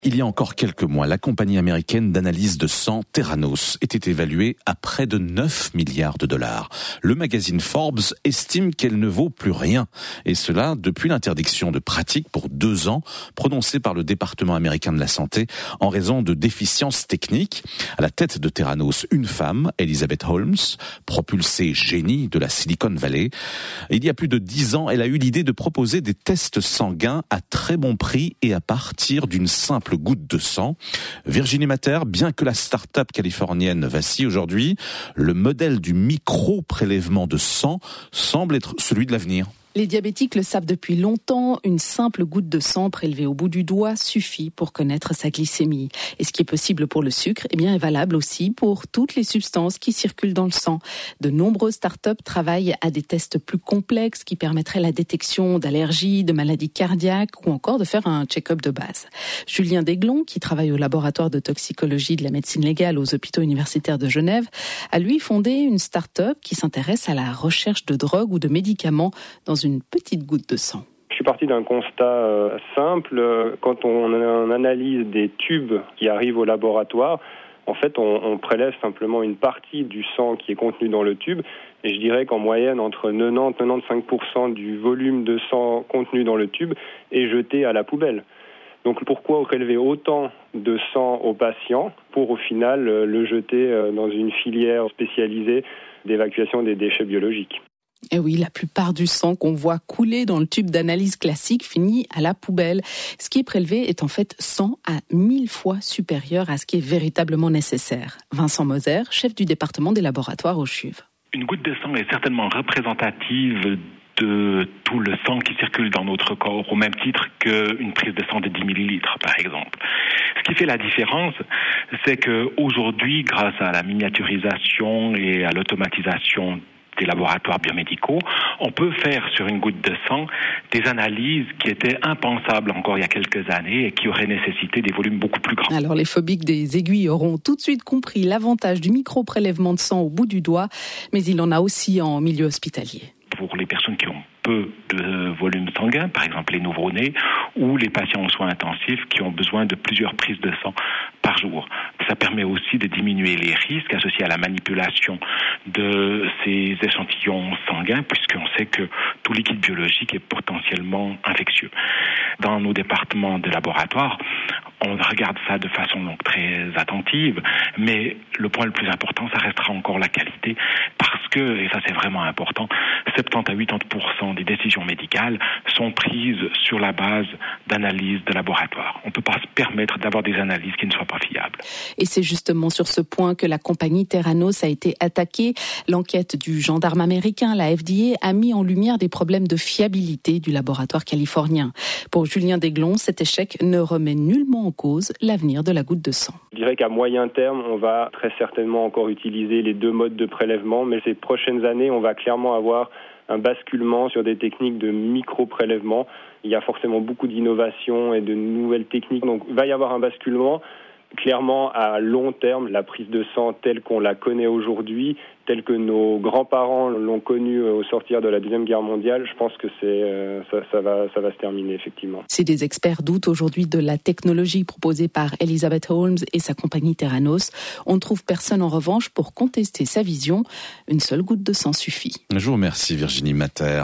Il y a encore quelques mois, la compagnie américaine d'analyse de sang Theranos était évaluée à près de 9 milliards de dollars. Le magazine Forbes estime qu'elle ne vaut plus rien. Et cela depuis l'interdiction de pratique pour 2 ans prononcée par le département américain de la santé en raison de déficiences techniques. À la tête de Theranos, une femme, Elizabeth Holmes, propulsée génie de la Silicon Valley. Il y a plus de 10 ans, elle a eu l'idée de proposer des tests sanguins à très bon prix et à partir d'une simple goutte de sang. Virginie Mater, bien que la start-up californienne vacille aujourd'hui, le modèle du micro-prélèvement de sang semble être celui de l'avenir. Les diabétiques le savent depuis longtemps, une simple goutte de sang prélevée au bout du doigt suffit pour connaître sa glycémie. Et ce qui est possible pour le sucre, est valable aussi pour toutes les substances qui circulent dans le sang. De nombreuses startups travaillent à des tests plus complexes qui permettraient la détection d'allergies, de maladies cardiaques ou encore de faire un check-up de base. Julien Desglons, qui travaille au laboratoire de toxicologie de la médecine légale aux hôpitaux universitaires de Genève, a lui fondé une start-up qui s'intéresse à la recherche de drogues ou de médicaments dans une petite goutte de sang. Je suis parti d'un constat simple. Quand on analyse des tubes qui arrivent au laboratoire, en fait, on prélève simplement une partie du sang qui est contenu dans le tube. Et je dirais qu'en moyenne, entre 90 et 95% du volume de sang contenu dans le tube est jeté à la poubelle. Donc pourquoi prélever autant de sang aux patients pour au final le jeter dans une filière spécialisée d'évacuation des déchets biologiques ? Et oui, la plupart du sang qu'on voit couler dans le tube d'analyse classique finit à la poubelle. Ce qui est prélevé est en fait 100 à 1000 fois supérieur à ce qui est véritablement nécessaire. Vincent Moser, chef du département des laboratoires au CHUV. Une goutte de sang est certainement représentative de tout le sang qui circule dans notre corps, au même titre qu'une prise de sang de 10 millilitres, par exemple. Ce qui fait la différence, c'est qu'aujourd'hui, grâce à la miniaturisation et à l'automatisation des laboratoires biomédicaux, on peut faire sur une goutte de sang des analyses qui étaient impensables encore il y a quelques années et qui auraient nécessité des volumes beaucoup plus grands. Alors les phobiques des aiguilles auront tout de suite compris l'avantage du micro-prélèvement de sang au bout du doigt, mais il en a aussi en milieu hospitalier. Pour les personnes qui ont peu de volume sanguin, par exemple les nouveau-nés, ou les patients en soins intensifs qui ont besoin de plusieurs prises de sang par jour. Ça permet aussi de diminuer les risques associés à la manipulation de ces échantillons sanguins, puisqu'on sait que tout liquide biologique est potentiellement infectieux. Dans nos départements de laboratoire, on regarde ça de façon donc très attentive, mais le point le plus important, ça restera encore la qualité, parce que, et ça c'est vraiment important, 70 à 80% des décisions médicales sont prises sur la base d'analyses de laboratoire. On ne peut pas se permettre d'avoir des analyses qui ne soient pas fiables. Et c'est justement sur ce point que la compagnie Theranos a été attaquée. L'enquête du gendarme américain, la FDA, a mis en lumière des problèmes de fiabilité du laboratoire californien. Pour Julien Desglons, cet échec ne remet nullement en cause l'avenir de la goutte de sang. Je dirais qu'à moyen terme, on va très certainement encore utiliser les 2 modes de prélèvement, mais ces prochaines années, on va clairement avoir un basculement sur des techniques de micro-prélèvement. Il y a forcément beaucoup d'innovations et de nouvelles techniques, donc il va y avoir un basculement. Clairement, à long terme, la prise de sang telle qu'on la connaît aujourd'hui, telle que nos grands-parents l'ont connue au sortir de la Deuxième Guerre mondiale, je pense que ça va se terminer, effectivement. Si des experts doutent aujourd'hui de la technologie proposée par Elizabeth Holmes et sa compagnie Theranos, on ne trouve personne en revanche pour contester sa vision. Une seule goutte de sang suffit. Je vous remercie Virginie Mater.